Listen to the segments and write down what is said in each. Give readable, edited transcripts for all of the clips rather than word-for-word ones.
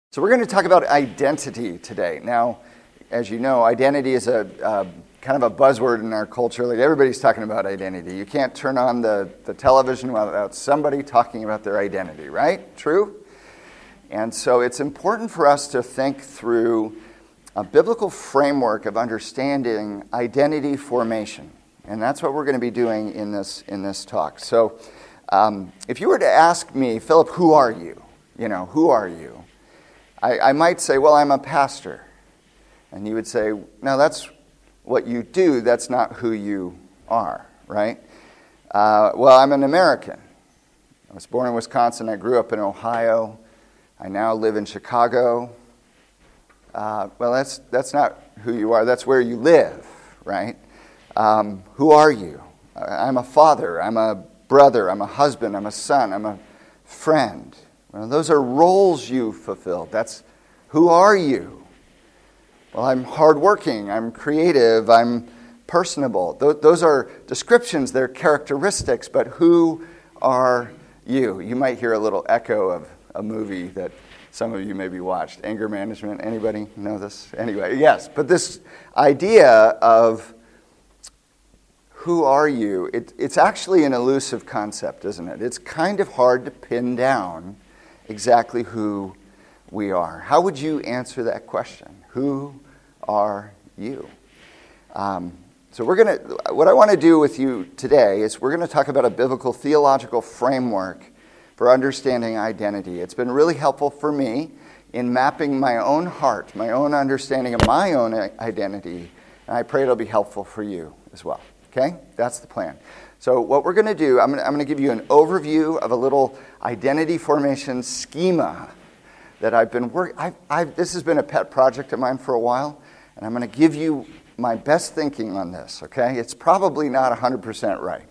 So we're going to talk about identity today. Now, as you know, identity is a kind of a buzzword in our culture. Like everybody's talking about identity. You can't turn on the television without somebody talking about their identity, right? True? And so it's important for us to think through a biblical framework of understanding identity formation. And that's what we're going to be doing in this talk. So if you were to ask me, Philip, who are you? Who are you? I might say, well, I'm a pastor. And you would say, no, that's what you do. That's not who you are, right? Well, I'm an American. I was born in Wisconsin. I grew up in Ohio. I now live in Chicago. Well, that's not who you are. That's where you live, right? Who are you? I'm a father. I'm a brother. I'm a husband. I'm a son. I'm a friend. Well, those are roles you fulfilled. That's who are you? Well, I'm hardworking. I'm creative. I'm personable. Those are descriptions. They're characteristics. But who are you? You might hear a little echo of a movie that some of you maybe watched. Anger Management. Anybody know this? Anyway, yes. But this idea of who are you? It's actually an elusive concept, isn't it? It's kind of hard to pin down exactly who we are. How would you answer that question? Who are you? So what I want to do with you today is we're going to talk about a biblical theological framework for understanding identity. It's been really helpful for me in mapping my own heart, my own understanding of my own identity, and I pray it'll be helpful for you as well. Okay? That's the plan. So what we're going to do, I'm going to give you an overview of a little identity formation schema that I've been working. This has been a pet project of mine for a while, and I'm going to give you my best thinking on this. Okay? It's probably not 100% right.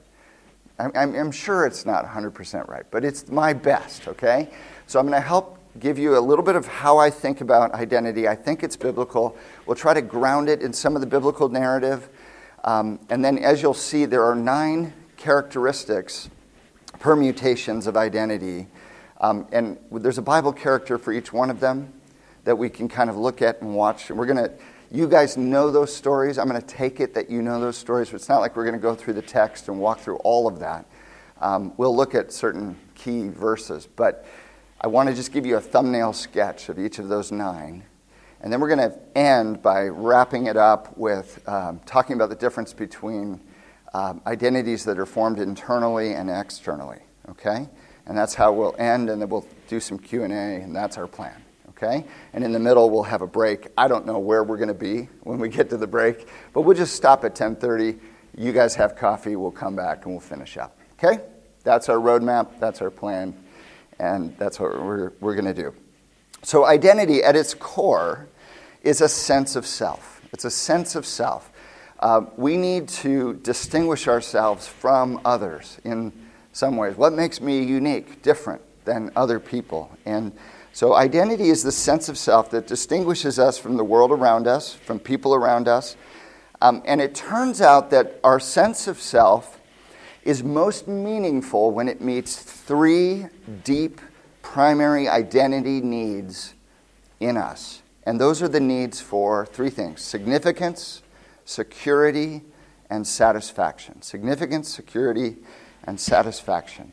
I'm sure it's not 100% right, but it's my best. Okay? So I'm going to help give you a little bit of how I think about identity. I think it's biblical. We'll try to ground it in some of the biblical narrative. And then, as you'll see, there are 9 characteristics, permutations of identity. And there's a Bible character for each one of them that we can kind of look at and watch. And you guys know those stories. I'm going to take it that you know those stories. But it's not like we're going to go through the text and walk through all of that. We'll look at certain key verses. But I want to just give you a thumbnail sketch of each of those 9. And then we're going to end by wrapping it up with talking about the difference between identities that are formed internally and externally, okay? And that's how we'll end, and then we'll do some Q&A, and that's our plan, okay? And in the middle, we'll have a break. I don't know where we're going to be when we get to the break, but we'll just stop at 10:30. You guys have coffee. We'll come back, and we'll finish up, okay? That's our roadmap. That's our plan, and that's what we're going to do. So identity, at its core, is a sense of self. It's a sense of self. We need to distinguish ourselves from others in some ways. What makes me unique, different than other people? And so identity is the sense of self that distinguishes us from the world around us, from people around us. And it turns out that our sense of self is most meaningful when it meets 3 deep primary identity needs in us. And those are the needs for 3 things: significance, security, and satisfaction. Significance, security, and satisfaction.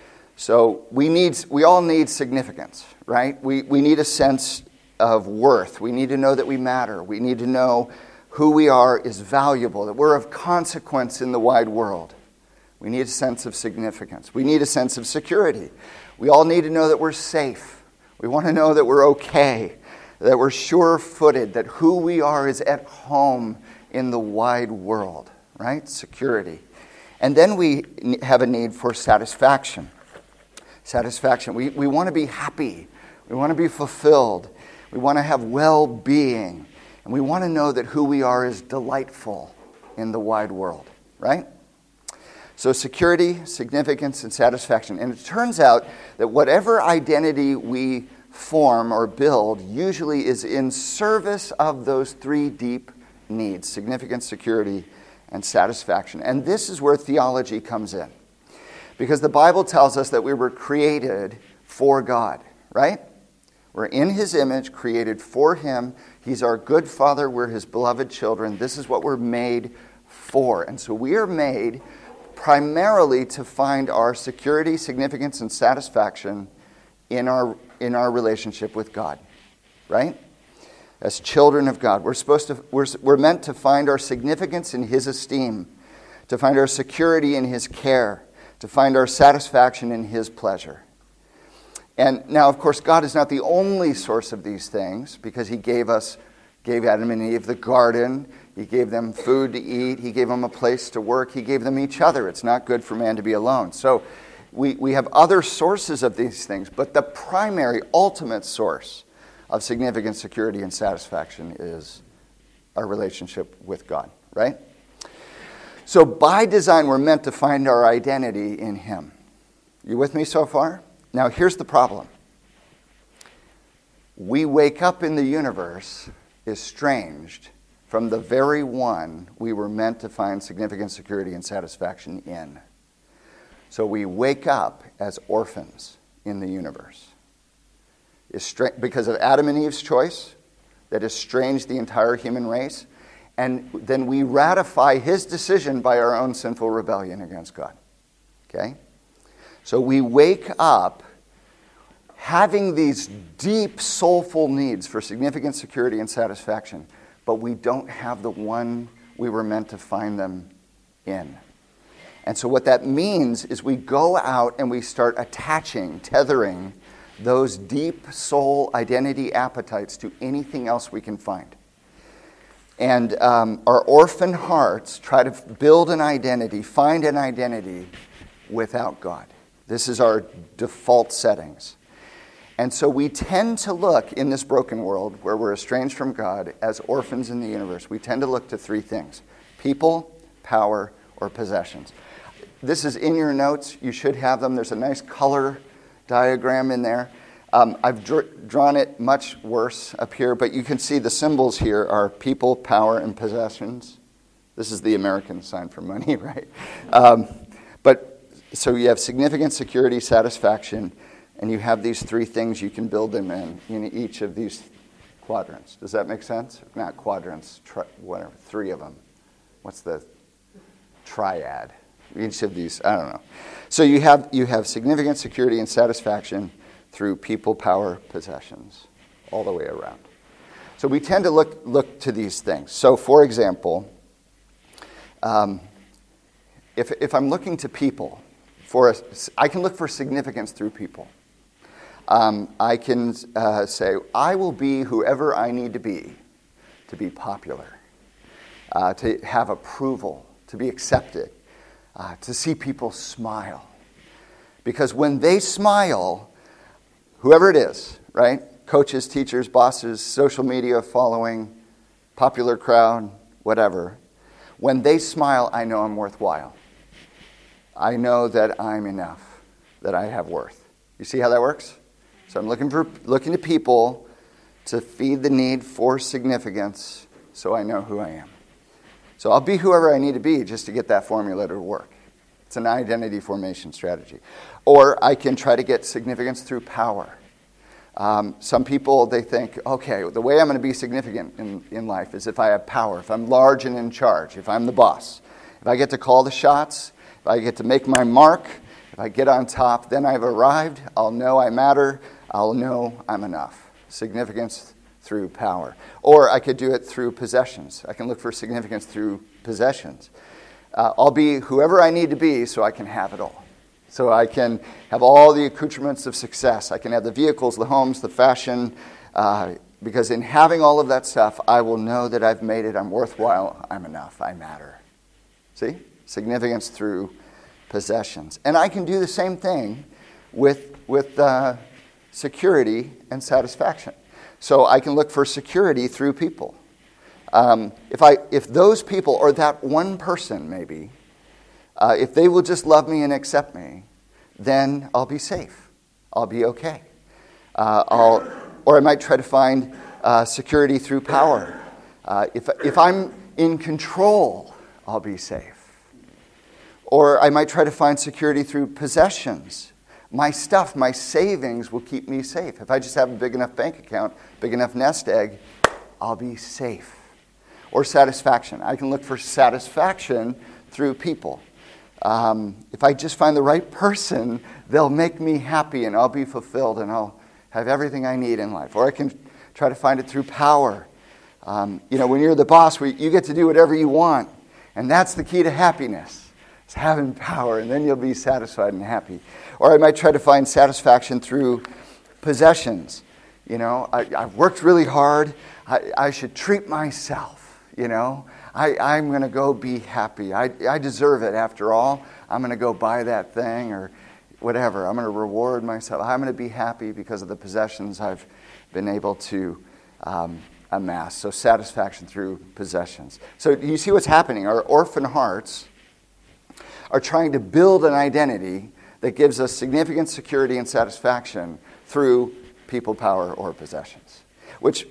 So we all need significance, right? We need a sense of worth. We need to know that we matter. We need to know who we are is valuable, that we're of consequence in the wide world. We need a sense of significance. We need a sense of security. We all need to know that we're safe. We want to know that we're okay, that we're sure-footed, that who we are is at home in the wide world, right? Security. And then we have a need for satisfaction. Satisfaction. We want to be happy. We want to be fulfilled. We want to have well-being. And we want to know that who we are is delightful in the wide world, right? So security, significance, and satisfaction. And it turns out that whatever identity we form or build usually is in service of those 3 deep needs: significance, security, and satisfaction. And this is where theology comes in. Because the Bible tells us that we were created for God, right? We're in his image, created for him. He's our good Father. We're his beloved children. This is what we're made for. And so we are made primarily to find our security, significance, and satisfaction in our relationship with God, right? As children of God, we're meant to find our significance in his esteem, to find our security in his care, to find our satisfaction in his pleasure. And now, of course, God is not the only source of these things, because he gave Adam and Eve the garden. He gave them food to eat. He gave them a place to work. He gave them each other. It's not good for man to be alone. So we have other sources of these things, but the primary, ultimate source of significant security and satisfaction is our relationship with God, right? So by design, we're meant to find our identity in him. You with me so far? Now, here's the problem. We wake up in the universe estranged from the very one we were meant to find significant security and satisfaction in. So we wake up as orphans in the universe. Because of Adam and Eve's choice that estranged the entire human race, and then we ratify his decision by our own sinful rebellion against God. Okay? So we wake up having these deep, soulful needs for significant security and satisfaction, but we don't have the one we were meant to find them in. And so what that means is we go out and we start tethering those deep soul identity appetites to anything else we can find. And our orphan hearts try to build an identity, find an identity without God. This is our default settings. And so we tend to look in this broken world where we're estranged from God as orphans in the universe. We tend to look to three things: people, power, or possessions. This is in your notes. You should have them. There's a nice color diagram in there. I've drawn it much worse up here, but you can see the symbols here are people, power, and possessions. This is the American sign for money, right? So you have significant security, satisfaction, and you have these three things you can build them in each of these quadrants. Does that make sense? Not quadrants, whatever, three of them. What's the triad? Each of these, I don't know. So you have significant security and satisfaction through people, power, possessions, all the way around. So we tend to look to these things. So, for example, if I'm looking to people, I can look for significance through people. I can say, I will be whoever I need to be popular, to have approval, to be accepted, to see people smile. Because when they smile, whoever it is, right? Coaches, teachers, bosses, social media following, popular crowd, whatever. When they smile, I know I'm worthwhile. I know that I'm enough, that I have worth. You see how that works? So I'm looking to people to feed the need for significance so I know who I am. So I'll be whoever I need to be just to get that formula to work. It's an identity formation strategy. Or I can try to get significance through power. Some people, they think, okay, the way I'm going to be significant in life is if I have power, if I'm large and in charge, if I'm the boss. If I get to call the shots, if I get to make my mark, if I get on top, then I've arrived. I'll know I matter. I'll know I'm enough. Significance through power. Or I could do it through possessions. I can look for significance through possessions. I'll be whoever I need to be so I can have it all. So I can have all the accoutrements of success. I can have the vehicles, the homes, the fashion, because in having all of that stuff, I will know that I've made it, I'm worthwhile, I'm enough, I matter. See? Significance through possessions. And I can do the same thing with security and satisfaction. So I can look for security through people. If those people, or that one person maybe, if they will just love me and accept me, then I'll be safe. I'll be okay. Or I might try to find security through power. If I'm in control, I'll be safe. Or I might try to find security through possessions. My stuff, my savings will keep me safe. If I just have a big enough bank account, big enough nest egg, I'll be safe. Or satisfaction. I can look for satisfaction through people. If I just find the right person, they'll make me happy and I'll be fulfilled and I'll have everything I need in life. Or I can try to find it through power. When you're the boss, you get to do whatever you want. And that's the key to happiness. It's having power, and then you'll be satisfied and happy. Or I might try to find satisfaction through possessions. I've worked really hard. I should treat myself, I'm going to go be happy. I deserve it after all. I'm going to go buy that thing or whatever. I'm going to reward myself. I'm going to be happy because of the possessions I've been able to amass. So satisfaction through possessions. So you see what's happening. Our orphan hearts are trying to build an identity that gives us significant security and satisfaction through people, power, or possessions. Which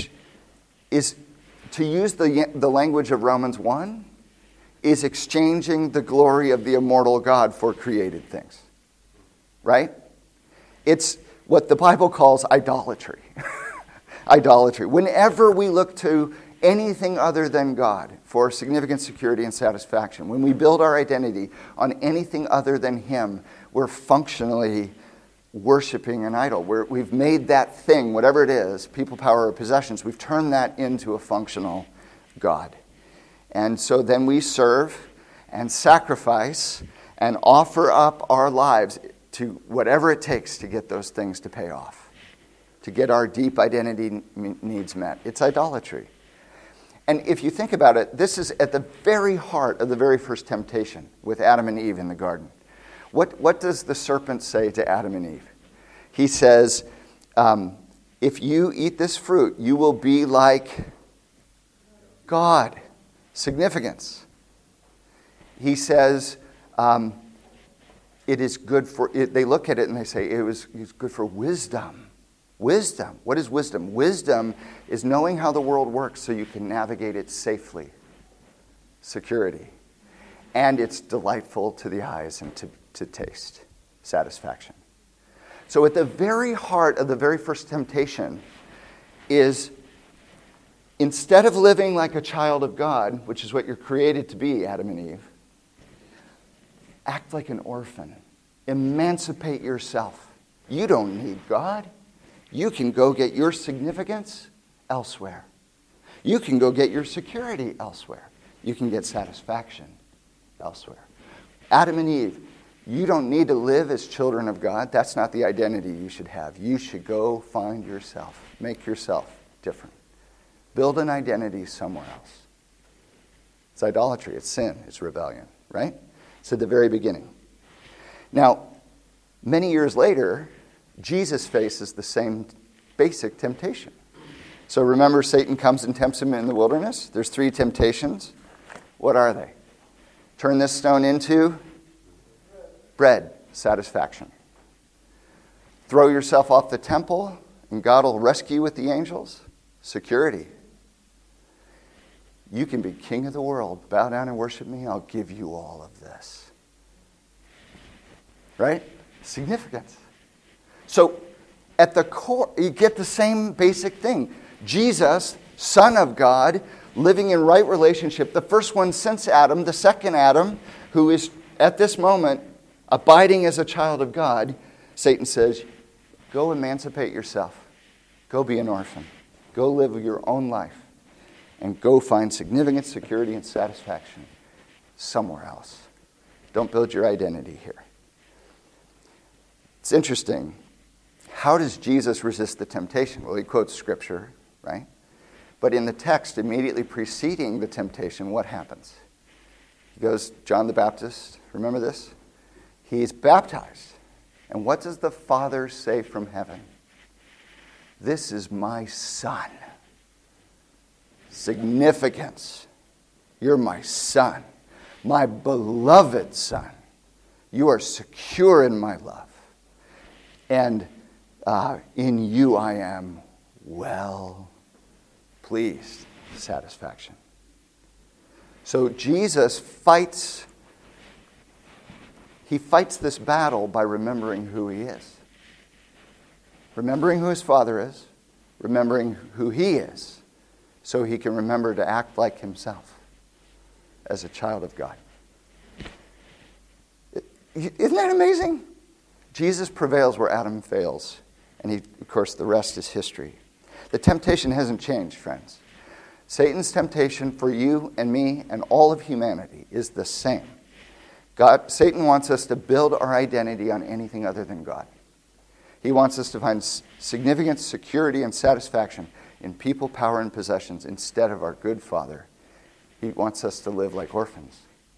is, to use the language of Romans 1, is exchanging the glory of the immortal God for created things. Right? It's what the Bible calls idolatry. Idolatry. Whenever we look to anything other than God for significant security and satisfaction, when we build our identity on anything other than Him, we're functionally worshiping an idol. We've made that thing, whatever it is, people, power, or possessions, we've turned that into a functional God. And so then we serve and sacrifice and offer up our lives to whatever it takes to get those things to pay off, to get our deep identity needs met. It's idolatry. And if you think about it, this is at the very heart of the very first temptation with Adam and Eve in the garden. What does the serpent say to Adam and Eve? He says, if you eat this fruit, you will be like God. Significance. He says, it is good for, they look at it and they say, it's good for wisdom. Wisdom. What is wisdom? Wisdom is knowing how the world works so you can navigate it safely. Security. And it's delightful to the eyes and to taste. Satisfaction. So at the very heart of the very first temptation is, instead of living like a child of God, which is what you're created to be, Adam and Eve, act like an orphan. Emancipate yourself. You don't need God. You can go get your significance elsewhere. You can go get your security elsewhere. You can get satisfaction elsewhere. Adam and Eve, you don't need to live as children of God. That's not the identity you should have. You should go find yourself. Make yourself different. Build an identity somewhere else. It's idolatry. It's sin. It's rebellion. Right? It's at the very beginning. Now, many years later, Jesus faces the same basic temptation. So remember, Satan comes and tempts him in the wilderness. There's 3 temptations. What are they? Turn this stone into bread, satisfaction. Throw yourself off the temple, and God will rescue you with the angels, security. You can be king of the world. Bow down and worship me. I'll give you all of this. Right? Significance. So, at the core, you get the same basic thing. Jesus, Son of God, living in right relationship. The first one since Adam, the second Adam, who is at this moment abiding as a child of God. Satan says, go emancipate yourself. Go be an orphan. Go live your own life. And go find significant security and satisfaction somewhere else. Don't build your identity here. It's interesting. How does Jesus resist the temptation? Well, he quotes Scripture, right? But in the text immediately preceding the temptation, what happens? He goes, John the Baptist, remember this? He's baptized. And what does the Father say from heaven? This is my Son. Significance. You're my Son, my beloved Son. You are secure in my love. And in you I am well pleased. Satisfaction. So Jesus fights. he fights this battle by remembering who he is. Remembering who his father is, remembering who he is, so he can remember to act like himself as a child of God. Isn't that amazing? Jesus prevails where Adam fails. And of course, the rest is history. The temptation hasn't changed, friends. Satan's temptation for you and me and all of humanity is the same. Satan wants us to build our identity on anything other than God. He wants us to find significance, security, and satisfaction in people, power, and possessions instead of our good Father. He wants us to live like orphans.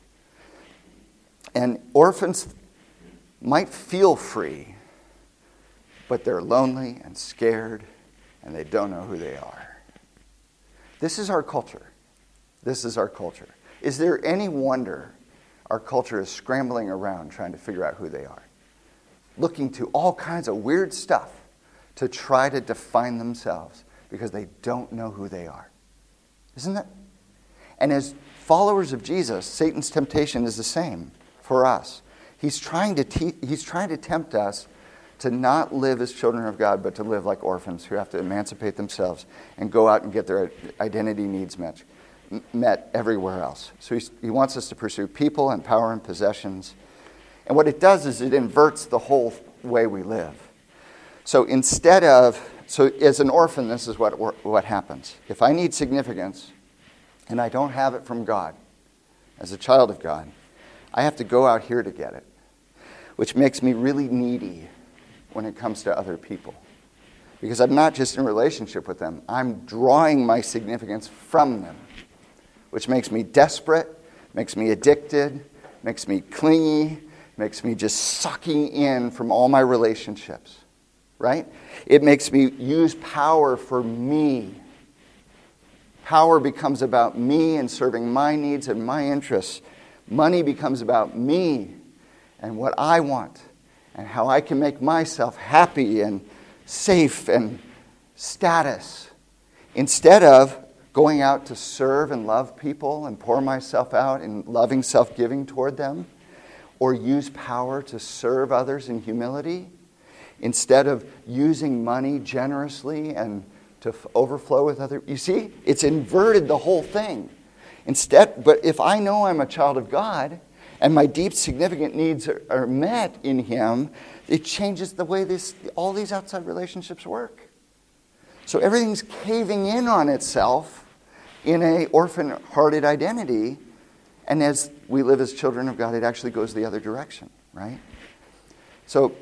And orphans might feel free, but they're lonely and scared, and they don't know who they are. This is our culture. This is our culture. Is there any wonder our culture is scrambling around trying to figure out who they are? Looking to all kinds of weird stuff to try to define themselves because they don't know who they are. Isn't that? And as followers of Jesus, Satan's temptation is the same for us. He's trying to tempt us to not live as children of God, but to live like orphans who have to emancipate themselves and go out and get their identity needs met everywhere else. So he wants us to pursue people and power and possessions. And what it does is it inverts the whole way we live. So as an orphan, this is what happens. If I need significance and I don't have it from God, as a child of God, I have to go out here to get it, which makes me really needy when it comes to other people. Because I'm not just in a relationship with them, I'm drawing my significance from them, which makes me desperate, makes me addicted, makes me clingy, makes me just sucking in from all my relationships, right? It makes me use power for me. Power becomes about me and serving my needs and my interests. Money becomes about me and what I want and how I can make myself happy and safe and status. Instead of going out to serve and love people and pour myself out in loving self-giving toward them, or use power to serve others in humility, instead of using money generously and to overflow with other. You see, it's inverted the whole thing. But if I know I'm a child of God and my deep significant needs are met in Him, it changes the way all these outside relationships work. So everything's caving in on itself in an orphan-hearted identity. And as we live as children of God, it actually goes the other direction, right? So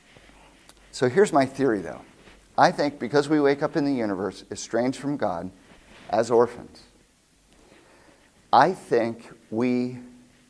here's my theory, though. I think because we wake up in the universe estranged from God as orphans, I think we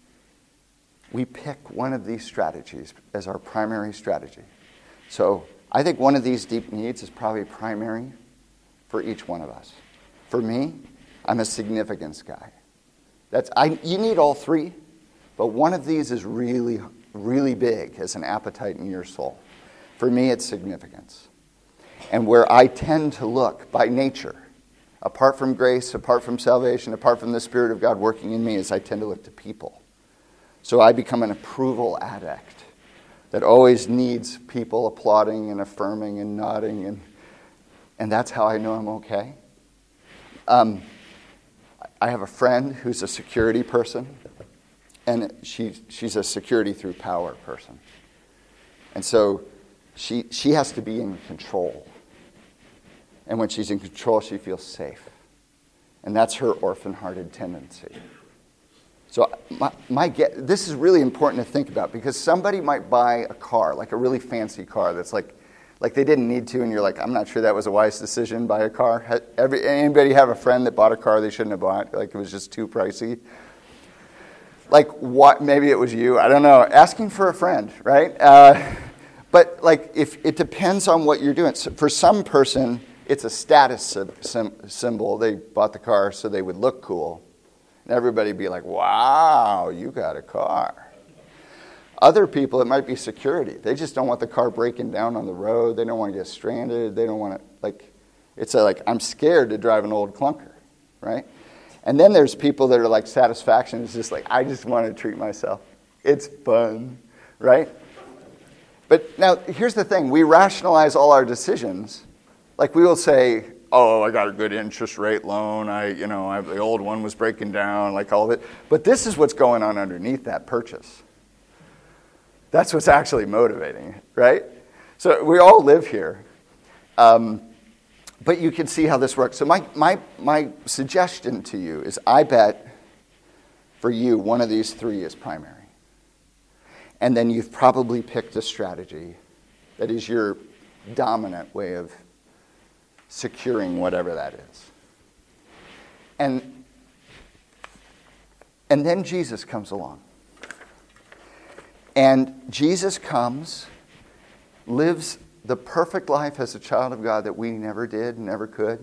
pick one of these strategies as our primary strategy. So I think one of these deep needs is probably primary for each one of us. For me, I'm a significance guy. You need all three, but one of these is really, really big as an appetite in your soul. For me, it's significance. And where I tend to look by nature, apart from grace, apart from salvation, apart from the Spirit of God working in me, is I tend to look to people. So I become an approval addict that always needs people applauding and affirming and nodding, and that's how I know I'm okay. I have a friend who's a security person, and she's a security through power person. And so she has to be in control. And when she's in control, she feels safe. And that's her orphan-hearted tendency. So this is really important to think about, because somebody might buy a car, like a really fancy car that's like they didn't need to, and you're like, I'm not sure that was a wise decision, buy a car. Anybody have a friend that bought a car they shouldn't have bought? Like it was just too pricey? Like what? Maybe it was you. I don't know. Asking for a friend, right? But like if it depends on what you're doing. So for some person, it's a status symbol. They bought the car so they would look cool. And everybody would be like, wow, you got a car. Other people, it might be security. They just don't want the car breaking down on the road. They don't want to get stranded. They don't want to, I'm scared to drive an old clunker, right? And then there's people that are like, satisfaction is just like, I just want to treat myself. It's fun. right? But now, here's the thing. We rationalize all our decisions. Like we will say, oh, I got a good interest rate loan. The old one was breaking down, like all of it. But this is what's going on underneath that purchase. That's what's actually motivating it, right? So we all live here. But you can see how this works. So my suggestion to you is I bet for you one of these three is primary. And then you've probably picked a strategy that is your dominant way of securing whatever that is. And then Jesus comes along. And Jesus comes, lives the perfect life as a child of God that we never did, never could,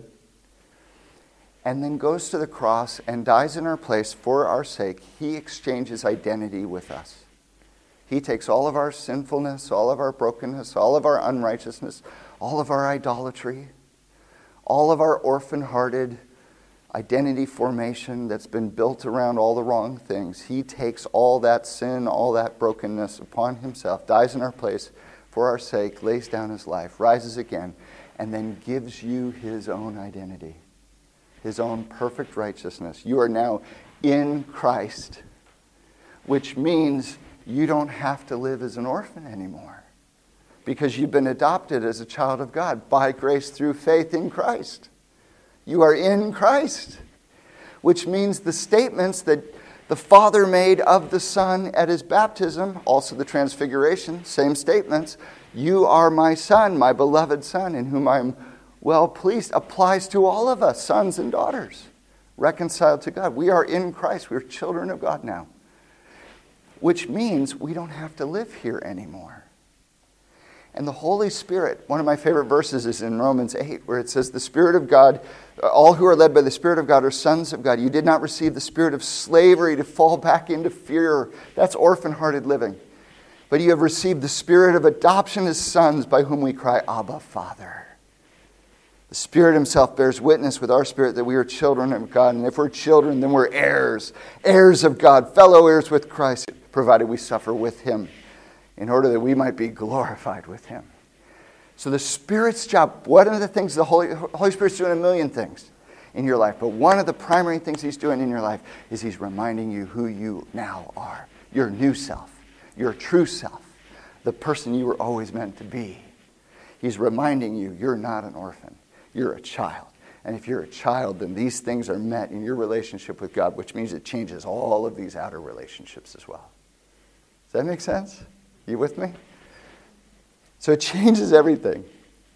and then goes to the cross and dies in our place for our sake. He exchanges identity with us. He takes all of our sinfulness, all of our brokenness, all of our unrighteousness, all of our idolatry, all of our orphan-hearted identity formation that's been built around all the wrong things. He takes all that sin, all that brokenness upon himself, dies in our place for our sake, lays down his life, rises again, and then gives you his own identity, his own perfect righteousness. You are now in Christ, which means you don't have to live as an orphan anymore because you've been adopted as a child of God by grace through faith in Christ. You are in Christ, which means the statements that the Father made of the Son at his baptism, also the transfiguration, same statements. You are my Son, my beloved Son, in whom I am well pleased, applies to all of us, sons and daughters, reconciled to God. We are in Christ. We're children of God now, which means we don't have to live here anymore. And the Holy Spirit, one of my favorite verses is in Romans 8, where it says, the Spirit of God, all who are led by the Spirit of God are sons of God. You did not receive the spirit of slavery to fall back into fear. That's orphan-hearted living. But you have received the Spirit of adoption as sons, by whom we cry, Abba, Father. The Spirit himself bears witness with our spirit that we are children of God. And if we're children, then we're heirs, heirs of God, fellow heirs with Christ, provided we suffer with him, in order that we might be glorified with him. So the Spirit's job, one of the things the Holy Spirit's doing a million things in your life, but one of the primary things he's doing in your life is he's reminding you who you now are. Your new self, your true self, the person you were always meant to be. He's reminding you you're not an orphan. You're a child. And if you're a child, then these things are met in your relationship with God, which means it changes all of these outer relationships as well. Does that make sense? You with me? So it changes everything.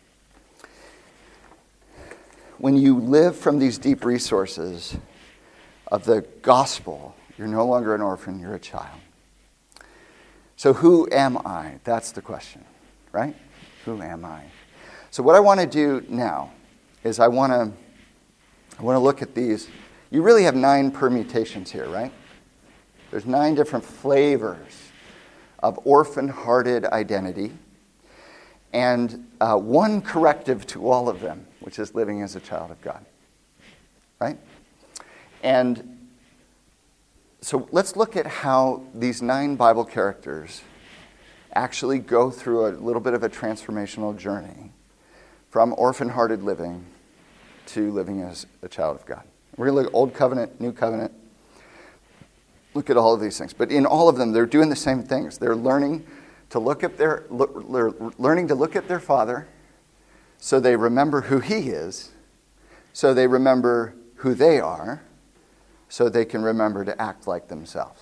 When you live from these deep resources of the gospel, you're no longer an orphan, you're a child. So who am I? That's the question, right? Who am I? So what I want to do now is I want to look at these. You really have 9 permutations here, right? There's 9 different flavors of orphan-hearted identity, and one corrective to all of them, which is living as a child of God, right? And so let's look at how these 9 Bible characters actually go through a little bit of a transformational journey from orphan-hearted living to living as a child of God. We're going to look at Old Covenant, New Covenant, look at all of these things. But in all of them, they're doing the same things. They're learning to look at their Father, so they remember who he is, so they remember who they are, so they can remember to act like themselves.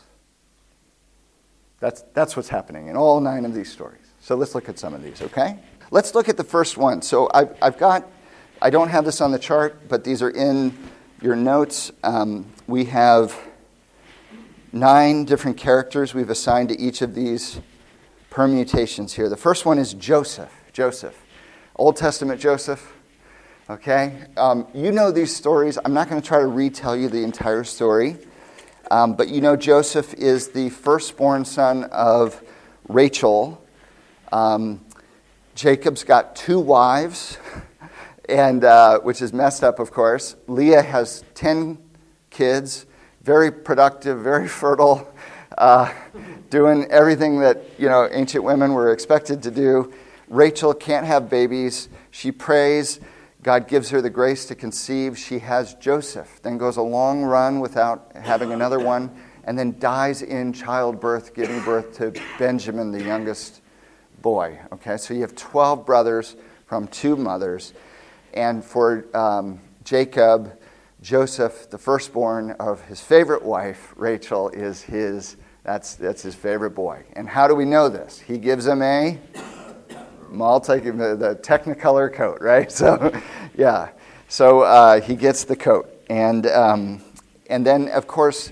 That's what's happening in all 9 of these stories. So let's look at some of these, okay? Let's look at the first one. So I don't have this on the chart, but these are in your notes. We have 9 different characters we've assigned to each of these permutations here. The first one is Joseph. Old Testament Joseph. Okay? You know these stories. I'm not going to try to retell you the entire story. But you know Joseph is the firstborn son of Rachel. Jacob's got 2 wives, and which is messed up, of course. Leah has 10 kids, very productive, very fertile. doing everything that, ancient women were expected to do. Rachel can't have babies. She prays. God gives her the grace to conceive. She has Joseph, then goes a long run without having another one, and then dies in childbirth, giving birth to Benjamin, the youngest boy. Okay, so you have 12 brothers from 2 mothers. And for Jacob, Joseph, the firstborn of his favorite wife, Rachel, is that's his favorite boy. And how do we know this? He gives him the Technicolor coat, right? So, yeah. So he gets the coat. And then, of course,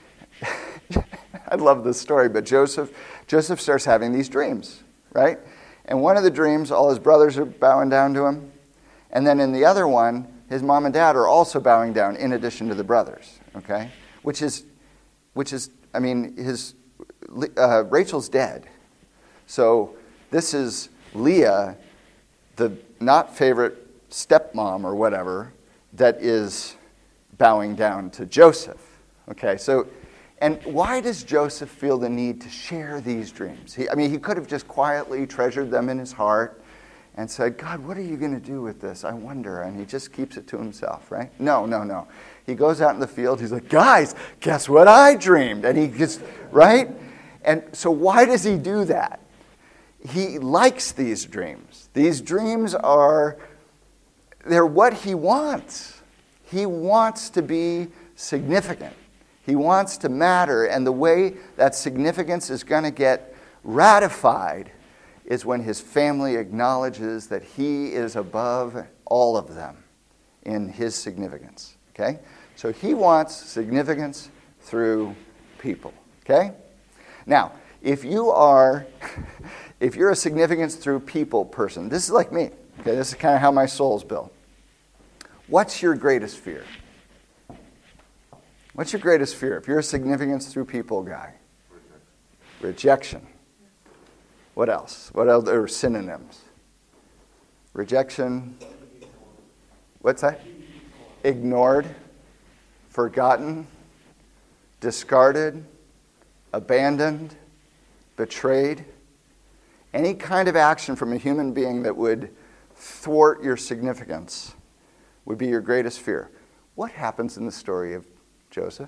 I love this story, but Joseph starts having these dreams, right? And one of the dreams, all his brothers are bowing down to him. And then in the other one, his mom and dad are also bowing down in addition to the brothers, okay? Which is, I mean, Rachel's dead. So this is Leah, the not favorite stepmom or whatever, that is bowing down to Joseph, okay? So, and why does Joseph feel the need to share these dreams? He could have just quietly treasured them in his heart and said, God, what are you going to do with this? I wonder. And he just keeps it to himself, right? No. He goes out in the field. He's like, guys, guess what I dreamed? And he gets, right? And so why does he do that? He likes these dreams. These dreams they're what he wants. He wants to be significant. He wants to matter. And the way that significance is going to get ratified is when his family acknowledges that he is above all of them in his significance. Okay? So he wants significance through people. Okay? Now, if you're a significance through people person, this is like me. Okay, this is kind of how my soul's built. What's your greatest fear? What's your greatest fear? If you're a significance through people guy. Rejection. What else? What other synonyms? Rejection. What's that? Ignored. Forgotten. Discarded. Abandoned. Betrayed. Any kind of action from a human being that would thwart your significance would be your greatest fear. What happens in the story of Joseph?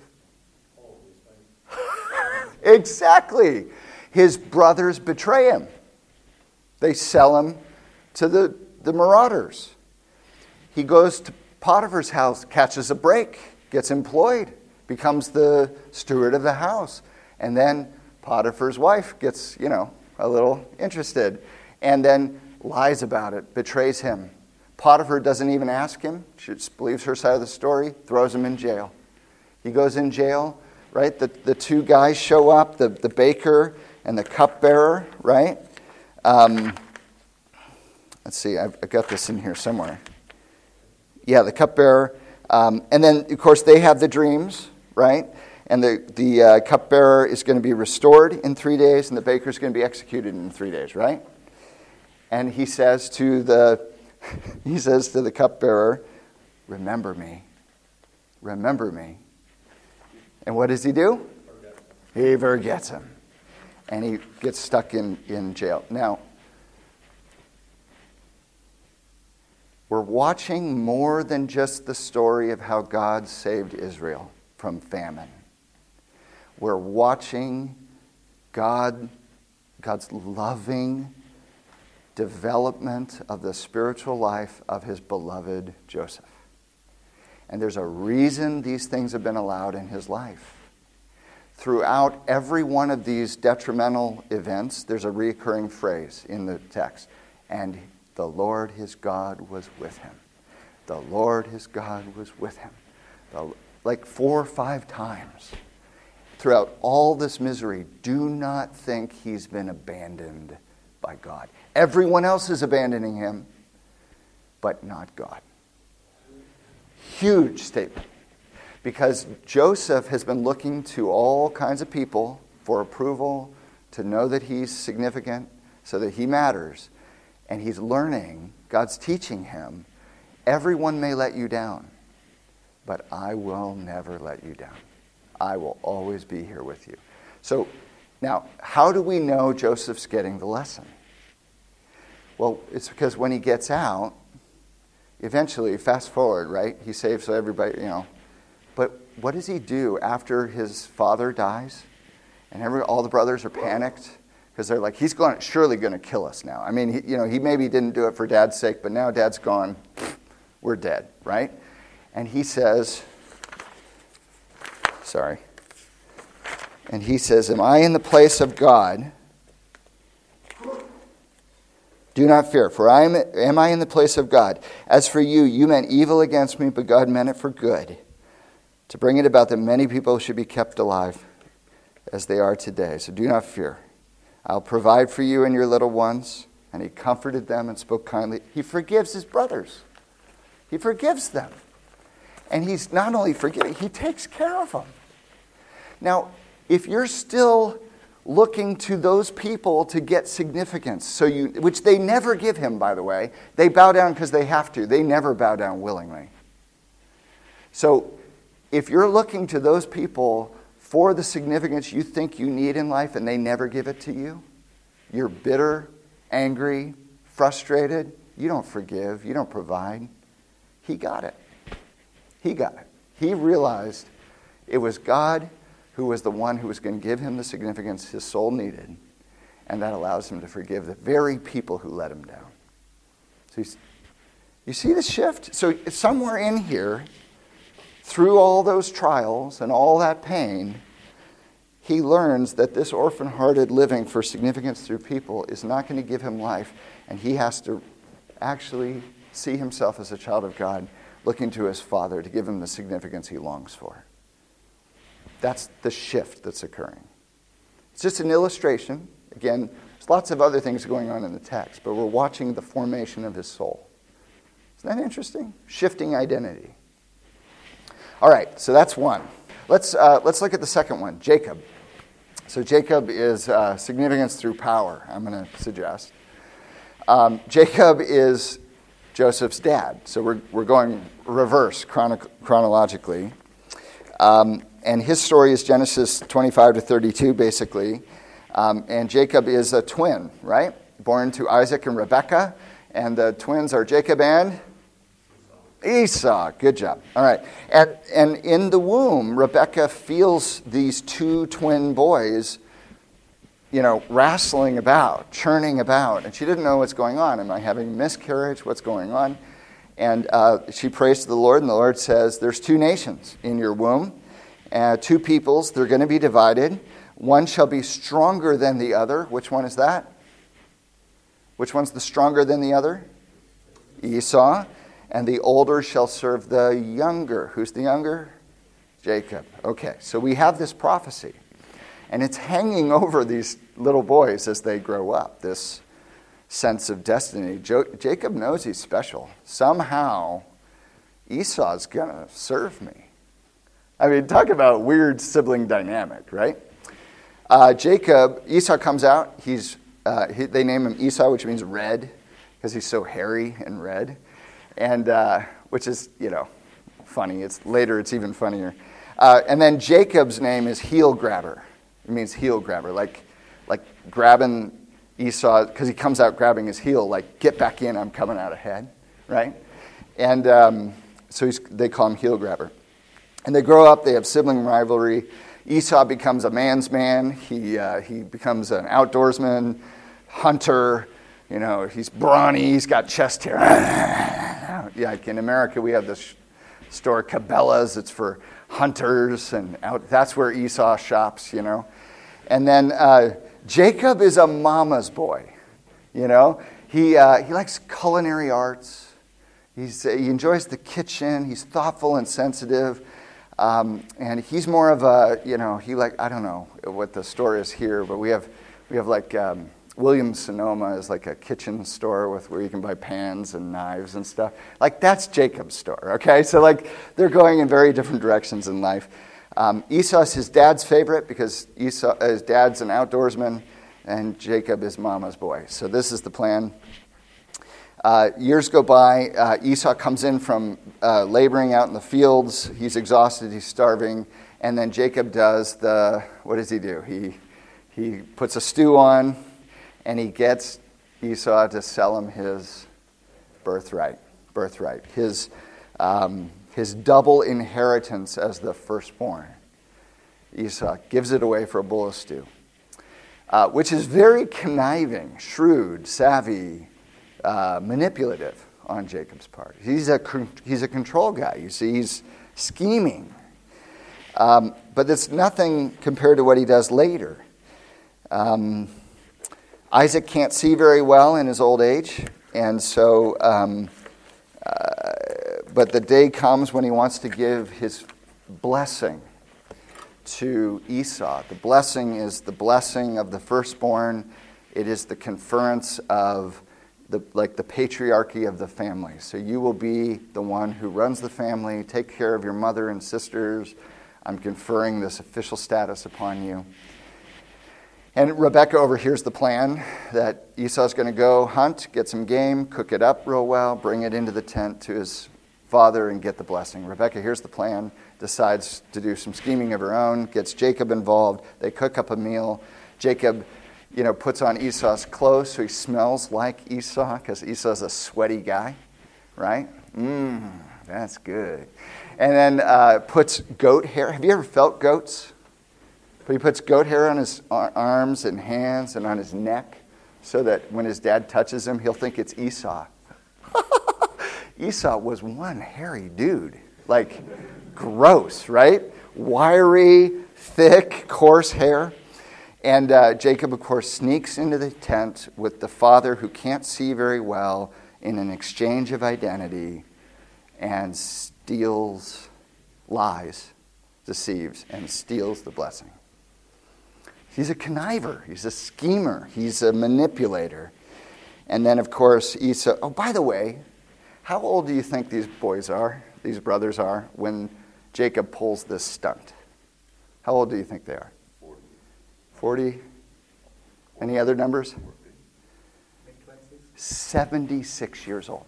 Exactly. His brothers betray him. They sell him to the marauders. He goes to Potiphar's house, catches a break, gets employed, becomes the steward of the house. And then Potiphar's wife gets, a little interested, and then lies about it, betrays him. Potiphar doesn't even ask him. She just believes her side of the story, throws him in jail. He goes in jail, right? The 2 guys show up, the baker and the cupbearer, right? Let's see, I've got this in here somewhere. Yeah, the cupbearer. And then, of course, they have the dreams, right? And the cupbearer is going to be restored in 3 days, and the baker is going to be executed in 3 days, right? And he says to the cupbearer, remember me. And what does he do? He forgets him. And he gets stuck in jail. Now, we're watching more than just the story of how God saved Israel from famine. We're watching God's loving development of the spiritual life of his beloved Joseph. And there's a reason these things have been allowed in his life. Throughout every one of these detrimental events, there's a recurring phrase in the text. And the Lord his God was with him. The Lord his God was with him. Like 4 or 5 times. Throughout all this misery, do not think he's been abandoned by God. Everyone else is abandoning him, but not God. Huge statement. Because Joseph has been looking to all kinds of people for approval, to know that he's significant, so that he matters. And he's learning, God's teaching him, everyone may let you down, but I will never let you down. I will always be here with you. So now, how do we know Joseph's getting the lesson? Well, it's because when he gets out, eventually, fast forward, right? He saves everybody, But what does he do after his father dies? And all the brothers are panicked because they're like, he's surely going to kill us now. I mean, he maybe didn't do it for Dad's sake, but now Dad's gone. We're dead, right? And he says, am I in the place of God? Do not fear, for am I in the place of God? As for you, you meant evil against me, but God meant it for good, to bring it about that many people should be kept alive as they are today. So do not fear. I'll provide for you and your little ones. And he comforted them and spoke kindly. He forgives his brothers. He forgives them. And he's not only forgiving, he takes care of them. Now, if you're still looking to those people to get significance, which they never give him, by the way. They bow down because they have to. They never bow down willingly. So if you're looking to those people for the significance you think you need in life and they never give it to you, you're bitter, angry, frustrated, you don't forgive, you don't provide. He got it. He realized it was God who was the one who was going to give him the significance his soul needed, and that allows him to forgive the very people who let him down. So you see the shift? So somewhere in here, through all those trials and all that pain, he learns that this orphan-hearted living for significance through people is not going to give him life, and he has to actually see himself as a child of God, looking to his Father to give him the significance he longs for. That's the shift that's occurring. It's just an illustration. Again, there's lots of other things going on in the text, but we're watching the formation of his soul. Isn't that interesting? Shifting identity. All right, so that's one. Let's look at the second one, Jacob. So Jacob is significance through power, I'm going to suggest. Jacob is Joseph's dad. So we're going reverse chronologically. And his story is Genesis 25 to 32, basically. And Jacob is a twin, right? Born to Isaac and Rebekah. And the twins are Jacob and Esau. Good job. All right. And in the womb, Rebekah feels these two twin boys, wrestling about, churning about. And she didn't know what's going on. Am I having a miscarriage? What's going on? And she prays to the Lord, and the Lord says, there's two nations in your womb. Two peoples, they're going to be divided. One shall be stronger than the other. Which one is that? Which one's the stronger than the other? Esau. And the older shall serve the younger. Who's the younger? Jacob. Okay, so we have this prophecy. And it's hanging over these little boys as they grow up, this sense of destiny. Jacob knows he's special. Somehow, Esau's going to serve me. I mean, talk about weird sibling dynamic, right? Esau comes out. They name him Esau, which means red, because he's so hairy and red, and which is, funny. Later it's even funnier. And then Jacob's name is heel grabber. It means heel grabber, like grabbing Esau, because he comes out grabbing his heel, like, get back in, I'm coming out ahead, right? And so they call him heel grabber. And they grow up, they have sibling rivalry. Esau becomes a man's man. He becomes an outdoorsman, hunter. He's brawny, he's got chest hair. Like in America, we have this store, Cabela's. It's for hunters, and that's where Esau shops, And then Jacob is a mama's boy, He likes culinary arts. He enjoys the kitchen. He's thoughtful and sensitive. And he's more of a, I don't know what the store is here, but we have like Williams-Sonoma is like a kitchen store where you can buy pans and knives and stuff. Like, that's Jacob's store, okay? So, they're going in very different directions in life. Esau's his dad's favorite because his dad's an outdoorsman, and Jacob is mama's boy. So this is the plan. Years go by. Esau comes in from laboring out in the fields. He's exhausted. He's starving. And then Jacob does what does he do? He puts a stew on, and he gets Esau to sell him his birthright, his double inheritance as the firstborn. Esau gives it away for a bowl of stew, which is very conniving, shrewd, savvy, manipulative on Jacob's part. He's a control guy. You see, he's scheming. But it's nothing compared to what he does later. Isaac can't see very well in his old age, and so, but the day comes when he wants to give his blessing to Esau. The blessing is the blessing of the firstborn. It is the conference of the patriarchy of the family. So you will be the one who runs the family, take care of your mother and sisters. I'm conferring this official status upon you. And Rebekah overhears the plan that Esau's going to go hunt, get some game, cook it up real well, bring it into the tent to his father and get the blessing. Rebekah hears the plan, decides to do some scheming of her own, gets Jacob involved. They cook up a meal. Jacob, puts on Esau's clothes so he smells like Esau, because Esau's a sweaty guy, right? That's good. And then puts goat hair. Have you ever felt goats? But he puts goat hair on his arms and hands and on his neck so that when his dad touches him, he'll think it's Esau. Esau was one hairy dude. Like, gross, right? Wiry, thick, coarse hair. And Jacob, of course, sneaks into the tent with the father who can't see very well in an exchange of identity and lies, deceives, and steals the blessing. He's a conniver. He's a schemer. He's a manipulator. And then, of course, Esau. Oh, by the way, how old do you think these brothers are, when Jacob pulls this stunt? How old do you think they are? 40? Any other numbers? 76 years old.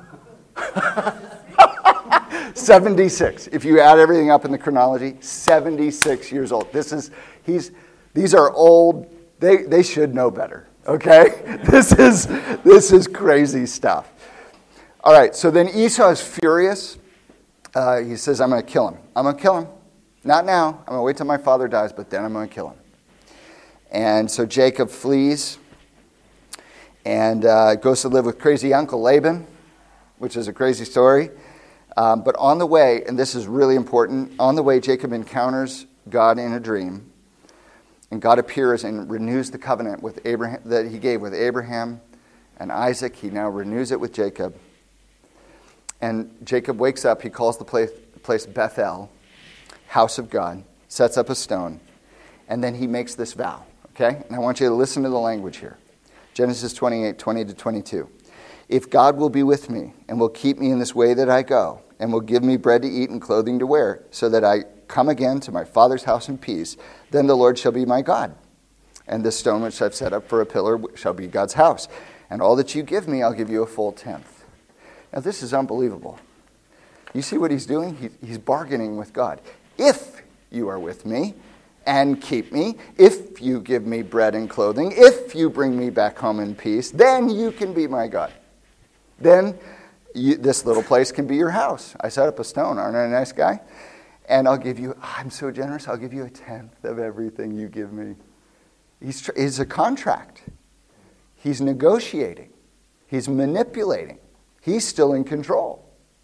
76. If you add everything up in the chronology, 76 years old. These are old. They should know better. Okay? This is crazy stuff. All right, so then Esau is furious. He says, I'm going to kill him. I'm going to kill him. Not now. I'm going to wait till my father dies, but then I'm going to kill him. And so Jacob flees and goes to live with crazy Uncle Laban, which is a crazy story. But on the way, and this is really important, on the way Jacob encounters God in a dream. And God appears and renews the covenant with Abraham that he gave with Abraham and Isaac. He now renews it with Jacob. And Jacob wakes up. He calls the place Bethel, house of God, sets up a stone. And then he makes this vow. Okay? And I want you to listen to the language here. Genesis 28, 20 to 22. If God will be with me and will keep me in this way that I go, and will give me bread to eat and clothing to wear, so that I come again to my father's house in peace, then the Lord shall be my God. And this stone which I've set up for a pillar shall be God's house. And all that you give me, I'll give you a full tenth. Now this is unbelievable. You see what he's doing? He's bargaining with God. If you are with me and keep me, if you give me bread and clothing, if you bring me back home in peace, then you can be my God. Then this little place can be your house. I set up a stone. Aren't I a nice guy? And I'm so generous, I'll give you a tenth of everything you give me. It's a contract. He's negotiating. He's manipulating. He's still in control.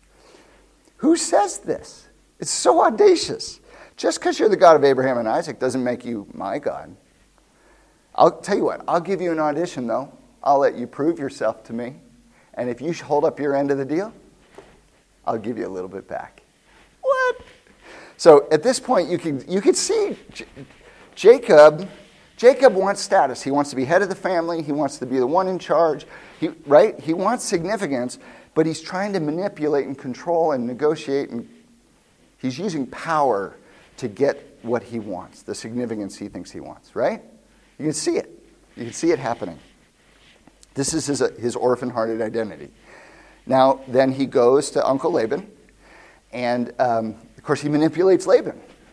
Who says this? It's so audacious. Just because you're the God of Abraham and Isaac doesn't make you my God. I'll tell you what, I'll give you an audition, though. I'll let you prove yourself to me. And if you hold up your end of the deal, I'll give you a little bit back. What? So at this point, you can see Jacob wants status. He wants to be head of the family. He wants to be the one in charge. Right? He wants significance, but he's trying to manipulate and control and negotiate. And he's using power to get what he wants, the significance he thinks he wants. Right? You can see it. You can see it happening. This is his orphan-hearted identity. Now, then he goes to Uncle Laban, and of course he manipulates Laban,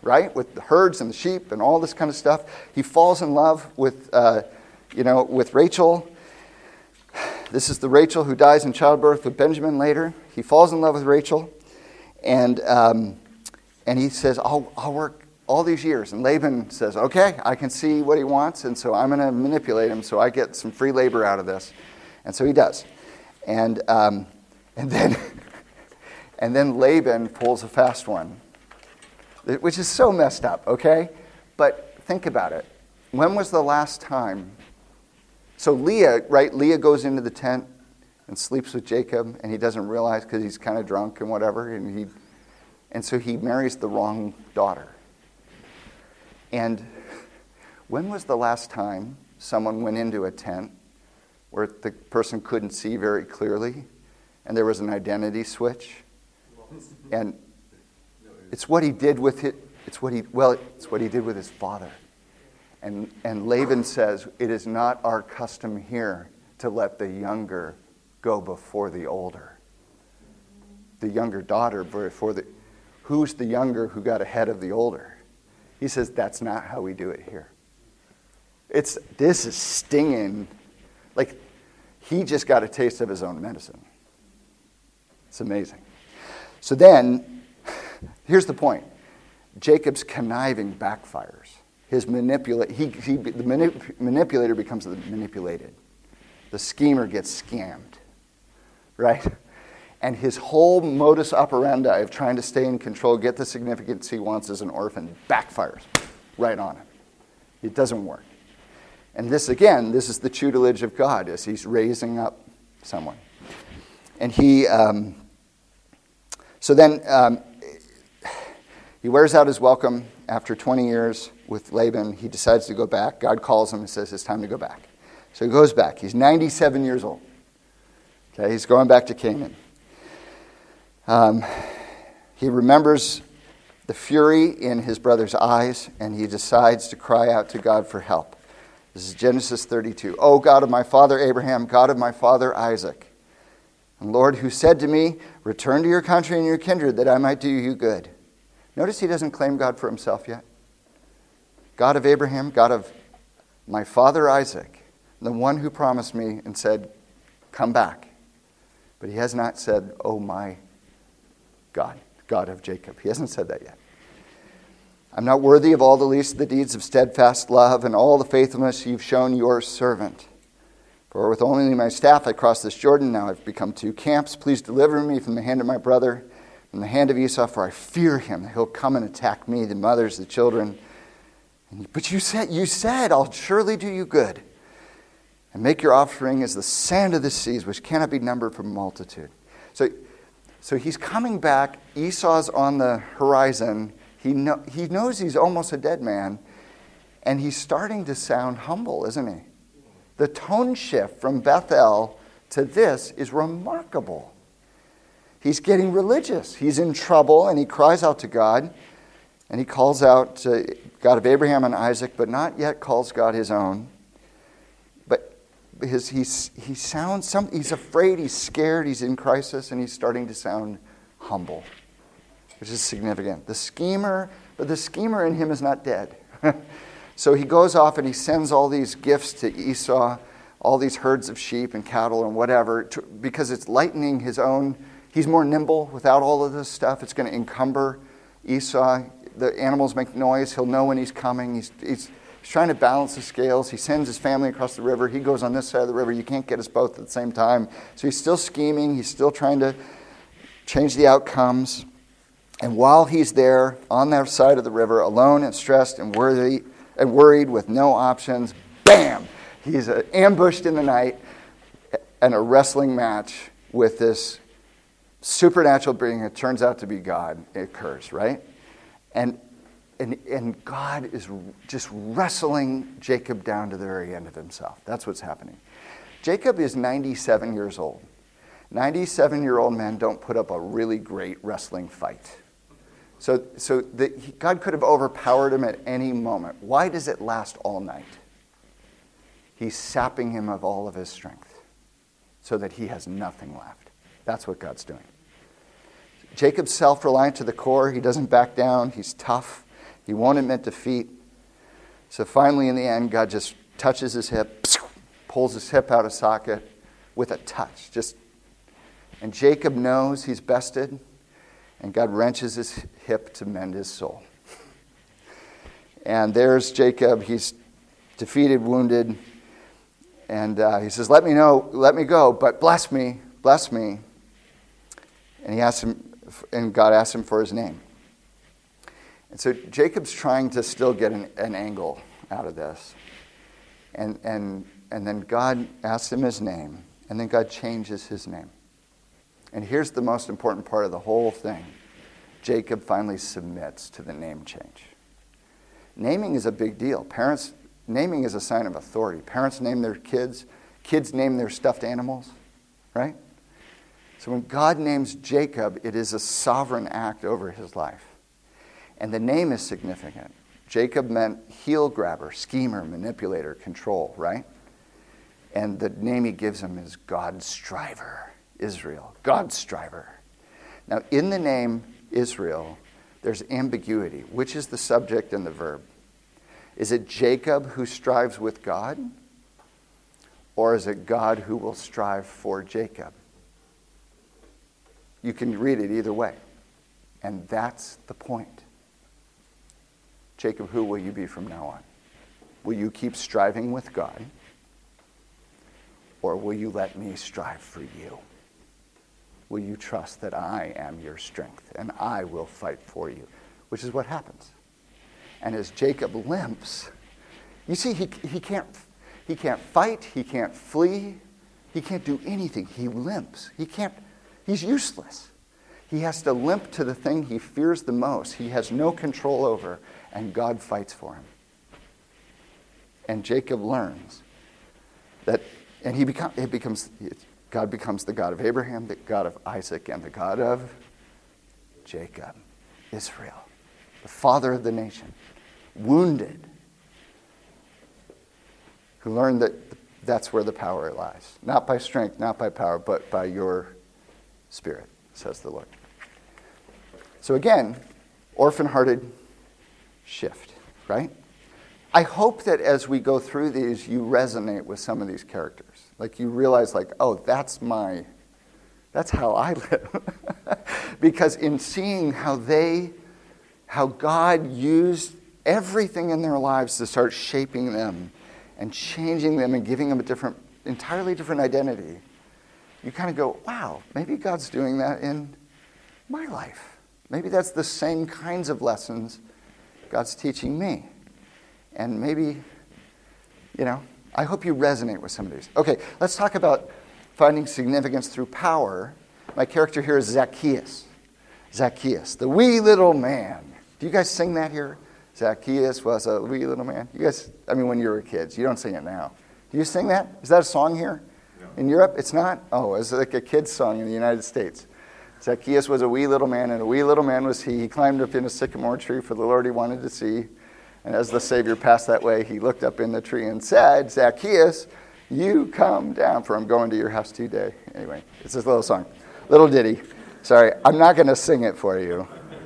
right? With the herds and the sheep and all this kind of stuff. He falls in love with, with Rachel. This is the Rachel who dies in childbirth with Benjamin later. He falls in love with Rachel, and he says, I'll work all these years. And Laban says, okay, I can see what he wants, and so I'm going to manipulate him so I get some free labor out of this. And so he does. And then and then Laban pulls a fast one, which is so messed up, okay? But think about it. When was the last time? So Leah, right? Leah goes into the tent and sleeps with Jacob, and he doesn't realize because he's kind of drunk and whatever, and so he marries the wrong daughter. And when was the last time someone went into a tent where the person couldn't see very clearly, and there was an identity switch? And it's what he did with it. It's what he did with his father. And Laban says, it is not our custom here to let the younger go before the older. The younger daughter before the... Who's the younger who got ahead of the older? He says, that's not how we do it here. This is stinging. Like, he just got a taste of his own medicine. It's amazing. So then, here's the point. Jacob's conniving backfires. His the manipulator becomes the manipulated. The schemer gets scammed, right? And his whole modus operandi of trying to stay in control, get the significance he wants as an orphan, backfires right on him. It doesn't work. And this is the tutelage of God as he's raising up someone. And he wears out his welcome after 20 years with Laban. He decides to go back. God calls him and says, it's time to go back. So he goes back. He's 97 years old. Okay, he's going back to Canaan. He remembers the fury in his brother's eyes, and he decides to cry out to God for help. This is Genesis 32. O God of my father Abraham, God of my father Isaac, and Lord, who said to me, return to your country and your kindred, that I might do you good. Notice he doesn't claim God for himself yet. God of Abraham, God of my father Isaac, the one who promised me and said, come back. But he has not said, oh my God, God of Jacob. He hasn't said that yet. I'm not worthy of all the least of the deeds of steadfast love and all the faithfulness you've shown your servant. For with only my staff I crossed this Jordan. Now I've become two camps. Please deliver me from the hand of my brother, from the hand of Esau, for I fear him. He'll come and attack me, the mothers, the children. But you said, I'll surely do you good, and make your offering as the sand of the seas, which cannot be numbered for multitude. So he's coming back. Esau's on the horizon. He knows he's almost a dead man, and he's starting to sound humble, isn't he? The tone shift from Bethel to this is remarkable. He's getting religious. He's in trouble, and he cries out to God, and he calls out to God of Abraham and Isaac, but not yet calls God his own. But he's afraid, he's scared, he's in crisis, and he's starting to sound humble, which is significant. The schemer in him is not dead. So he goes off and he sends all these gifts to Esau, all these herds of sheep and cattle and whatever, because it's lightening his own. He's more nimble without all of this stuff. It's going to encumber Esau. The animals make noise. He'll know when he's coming. He's trying to balance the scales. He sends his family across the river. He goes on this side of the river. You can't get us both at the same time. So he's still scheming. He's still trying to change the outcomes. And while he's there on that side of the river, alone and stressed and worried with no options, bam! He's ambushed in the night, and a wrestling match with this supernatural being. It turns out to be God. It occurs, right? And God is just wrestling Jacob down to the very end of himself. That's what's happening. Jacob is 97 years old. 97-year-old men don't put up a really great wrestling fight. So God could have overpowered him at any moment. Why does it last all night? He's sapping him of all of his strength so that he has nothing left. That's what God's doing. Jacob's self-reliant to the core. He doesn't back down. He's tough. He won't admit defeat. So finally, in the end, God just touches his hip, pulls his hip out of socket with a touch. And Jacob knows he's bested, and God wrenches his hip to mend his soul. And there's Jacob. He's defeated, wounded, and he says, let me go, but bless me. And God asks him for his name. And so Jacob's trying to still get an angle out of this. And then God asks him his name, and then God changes his name. And here's the most important part of the whole thing. Jacob finally submits to the name change. Naming is a big deal. Naming is a sign of authority. Parents name their kids. Kids name their stuffed animals, right? So when God names Jacob, it is a sovereign act over his life. And the name is significant. Jacob meant heel grabber, schemer, manipulator, control, right? And the name he gives him is God Striver, Israel, God Striver. Now, in the name Israel, there's ambiguity. Which is the subject and the verb? Is it Jacob who strives with God? Or is it God who will strive for Jacob? You can read it either way. And that's the point. Jacob, who will you be from now on? Will you keep striving with God? Or will you let me strive for you? Will you trust that I am your strength and I will fight for you? Which is what happens. And as Jacob limps, you see, he can't fight, he can't flee, he can't do anything. He limps. He's useless. He has to limp to the thing he fears the most, he has no control over, and God fights for him. And Jacob learns that, and God becomes the God of Abraham, the God of Isaac, and the God of Jacob, Israel, the father of the nation, wounded, who learned that that's where the power lies. Not by strength, not by power, but by your Spirit, says the Lord. So again, orphan-hearted shift, right? I hope that as we go through these, you resonate with some of these characters. Like you realize, oh, that's how I live. Because in seeing how God used everything in their lives to start shaping them and changing them and giving them a entirely different identity, you kind of go, wow, maybe God's doing that in my life. Maybe that's the same kinds of lessons God's teaching me. And maybe, I hope you resonate with some of these. Okay, let's talk about finding significance through power. My character here is Zacchaeus. Zacchaeus, the wee little man. Do you guys sing that here? Zacchaeus was a wee little man. You guys, when you were kids, you don't sing it now. Do you sing that? Is that a song here? No. In Europe, it's not? Oh, it's like a kid's song in the United States. Zacchaeus was a wee little man, and a wee little man was he. He climbed up in a sycamore tree for the Lord he wanted to see. And as the Savior passed that way, he looked up in the tree and said, Zacchaeus, you come down, for I'm going to your house today. Anyway, it's this little song. Little ditty. Sorry, I'm not going to sing it for you.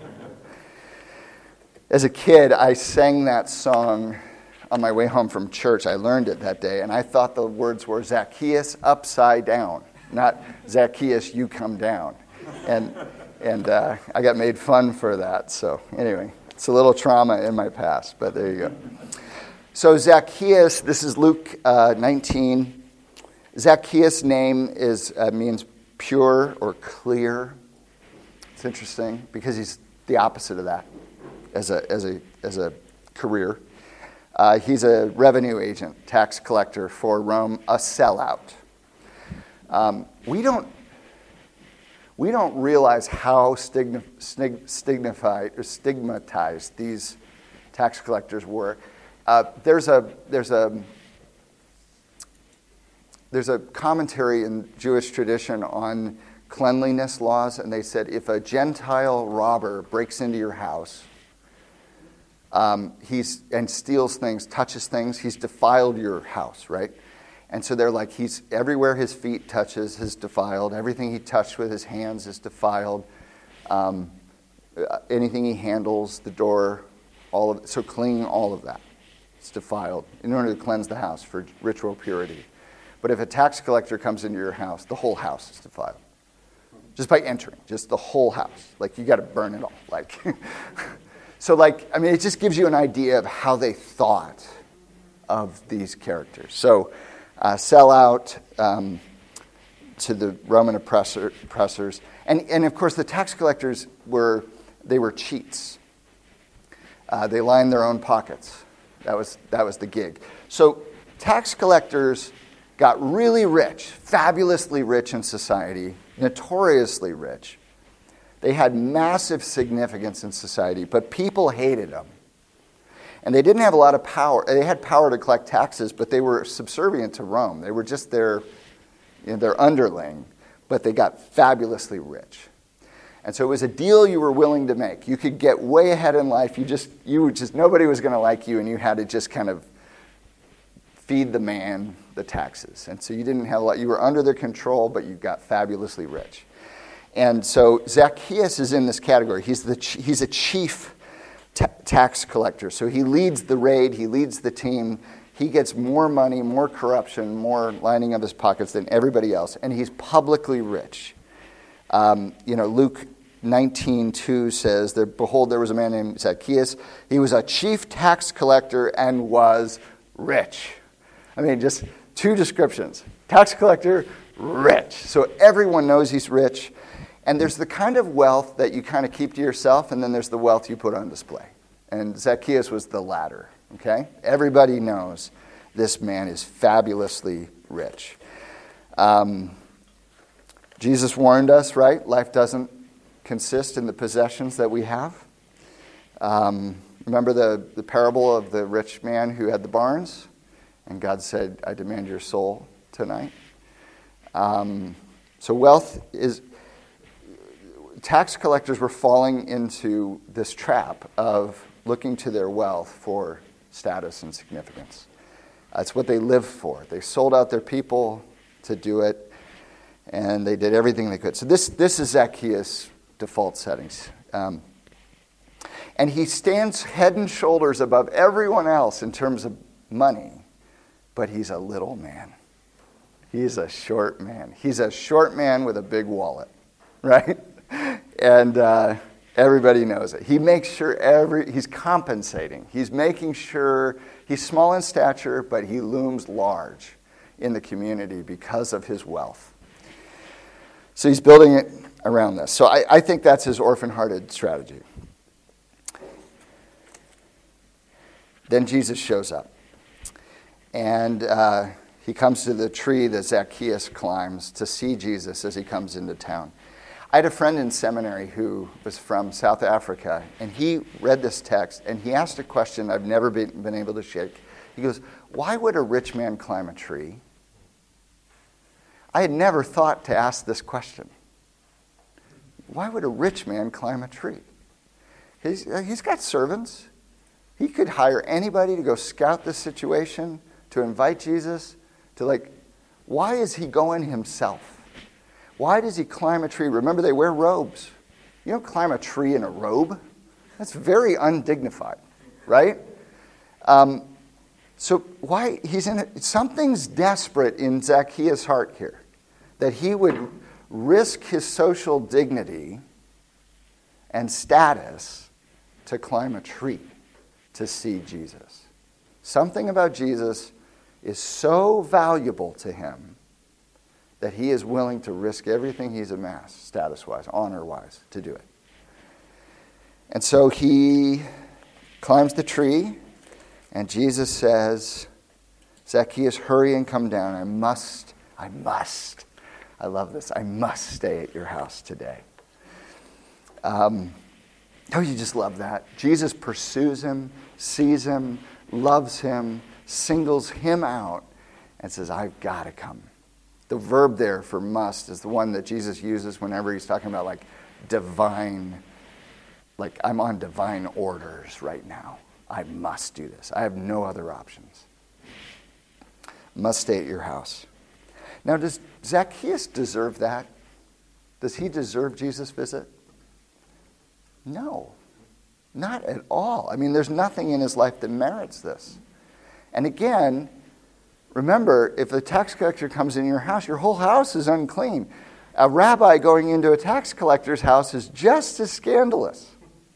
As a kid, I sang that song on my way home from church. I learned it that day, and I thought the words were Zacchaeus upside down, not Zacchaeus, you come down. And I got made fun for that. So anyway, it's a little trauma in my past, but there you go. So Zacchaeus, this is Luke 19. Zacchaeus' name means pure or clear. It's interesting because he's the opposite of that as a career. He's a revenue agent, tax collector for Rome, a sellout. We don't realize how stigmatized these tax collectors were. There's a commentary in Jewish tradition on cleanliness laws, and they said if a Gentile robber breaks into your house, and steals things, touches things, he's defiled your house, right? And so they're like, he's everywhere his feet touches is defiled. Everything he touched with his hands is defiled. Anything he handles, the door, So clean all of that. It's defiled in order to cleanse the house for ritual purity. But if a tax collector comes into your house, the whole house is defiled. Just by entering, just the whole house. Like, you got to burn it all. Like, so, like, I mean, it just gives you an idea of how they thought of these characters. So, sell out to the Roman oppressors. And of course, the tax collectors were cheats. They lined their own pockets. That was the gig. So tax collectors got really rich, fabulously rich in society, notoriously rich. They had massive significance in society, but people hated them. And they didn't have a lot of power. They had power to collect taxes, but they were subservient to Rome. They were just their underling, but they got fabulously rich. And so it was a deal you were willing to make. You could get way ahead in life. Nobody was going to like you, and you had to just kind of feed the man the taxes. And so you didn't have a lot. You were under their control, but you got fabulously rich. And so Zacchaeus is in this category. He's a chief tax collector. So he leads the raid. He leads the team. He gets more money, more corruption, more lining of his pockets than everybody else, and he's publicly rich. Luke 19:2 says, "Behold, there was a man named Zacchaeus. He was a chief tax collector and was rich." I mean, just two descriptions: tax collector, rich. So everyone knows he's rich. And there's the kind of wealth that you kind of keep to yourself, and then there's the wealth you put on display. And Zacchaeus was the latter. Okay? Everybody knows this man is fabulously rich. Jesus warned us, right? Life doesn't consist in the possessions that we have. Remember the parable of the rich man who had the barns? And God said, "I demand your soul tonight." So wealth is... Tax collectors were falling into this trap of looking to their wealth for status and significance. That's what they lived for. They sold out their people to do it, and they did everything they could. So this is Zacchaeus' default settings. And he stands head and shoulders above everyone else in terms of money, but he's a little man. He's a short man. He's a short man with a big wallet, right? And everybody knows it. He makes sure he's compensating. He's making sure he's small in stature, but he looms large in the community because of his wealth. So he's building it around this. So I think that's his orphan-hearted strategy. Then Jesus shows up. And he comes to the tree that Zacchaeus climbs to see Jesus as he comes into town. I had a friend in seminary who was from South Africa, and he read this text, and he asked a question I've never been able to shake. He goes, "Why would a rich man climb a tree?" I had never thought to ask this question. Why would a rich man climb a tree? He's got servants. He could hire anybody to go scout this situation, to invite Jesus, why is he going himself? Why does he climb a tree? Remember, they wear robes. You don't climb a tree in a robe. That's very undignified, right? So why he's in it? Something's desperate in Zacchaeus' heart here, that he would risk his social dignity and status to climb a tree to see Jesus. Something about Jesus is so valuable to him that he is willing to risk everything he's amassed, status-wise, honor-wise, to do it. And so he climbs the tree, and Jesus says, "Zacchaeus, hurry and come down. I must, I love this, I must stay at your house today." You just love that. Jesus pursues him, sees him, loves him, singles him out, and says, "I've got to come." The verb there for must is the one that Jesus uses whenever he's talking about divine, I'm on divine orders right now. I must do this. I have no other options. Must stay at your house. Now, does Zacchaeus deserve that? Does he deserve Jesus' visit? No. Not at all. I mean, there's nothing in his life that merits this. And again, remember, if a tax collector comes in your house, your whole house is unclean. A rabbi going into a tax collector's house is just as scandalous.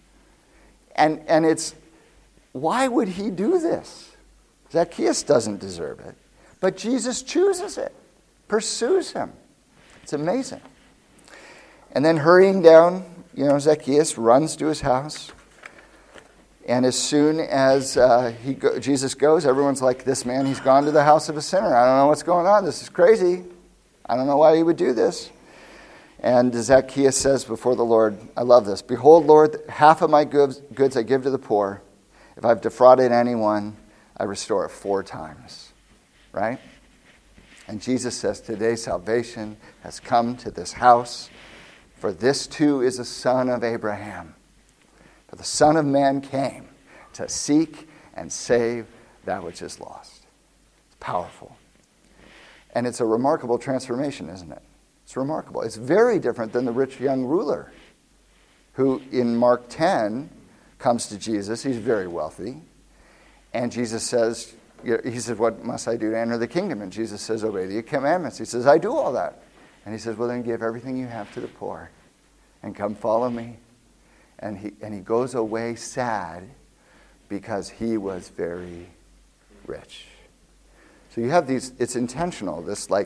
And it's, why would he do this? Zacchaeus doesn't deserve it. But Jesus chooses it, pursues him. It's amazing. And then hurrying down, Zacchaeus runs to his house. And as soon as Jesus goes, everyone's like, this man, he's gone to the house of a sinner. I don't know what's going on. This is crazy. I don't know why he would do this. And Zacchaeus says before the Lord, I love this, behold, Lord, half of my goods I give to the poor. If I've defrauded anyone, I restore it 4 times. Right? And Jesus says, today salvation has come to this house, for this too is a son of Abraham. For the Son of Man came to seek and save that which is lost. It's powerful. And it's a remarkable transformation, isn't it? It's remarkable. It's very different than the rich young ruler who in Mark 10 comes to Jesus. He's very wealthy. And Jesus says, he says, what must I do to enter the kingdom? And Jesus says, obey the commandments. He says, I do all that. And he says, well, then give everything you have to the poor and come follow me. And he goes away sad because he was very rich. So you have these, it's intentional,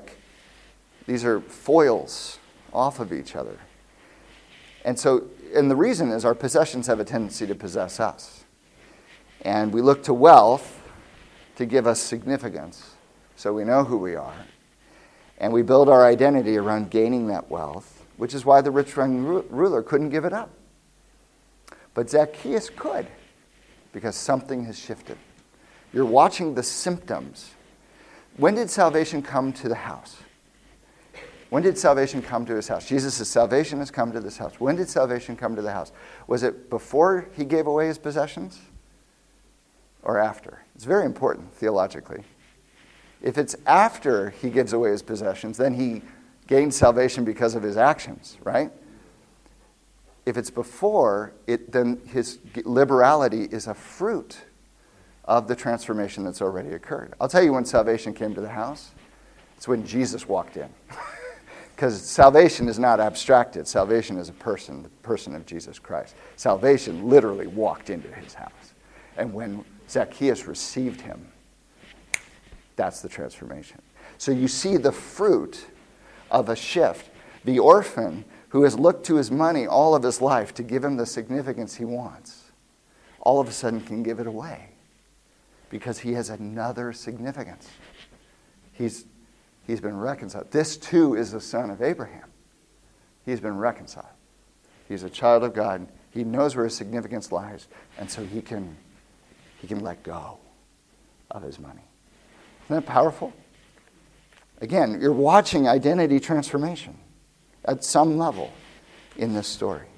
these are foils off of each other. And the reason is our possessions have a tendency to possess us. And we look to wealth to give us significance, so we know who we are. And we build our identity around gaining that wealth, which is why the rich young ruler couldn't give it up. But Zacchaeus could, because something has shifted. You're watching the symptoms. When did salvation come to the house? When did salvation come to his house? Jesus says, salvation has come to this house. When did salvation come to the house? Was it before he gave away his possessions? Or after? It's very important theologically. If it's after he gives away his possessions, then he gained salvation because of his actions, right? If it's before, then his liberality is a fruit of the transformation that's already occurred. I'll tell you when salvation came to the house. It's when Jesus walked in. Because salvation is not abstracted. Salvation is a person, the person of Jesus Christ. Salvation literally walked into his house. And when Zacchaeus received him, that's the transformation. So you see the fruit of a shift. The orphan who has looked to his money all of his life to give him the significance he wants, all of a sudden can give it away because he has another significance. He's been reconciled. This too is the son of Abraham. He's been reconciled. He's a child of God. He knows where his significance lies, and so he can let go of his money. Isn't that powerful? Again, you're watching identity transformation at some level in this story.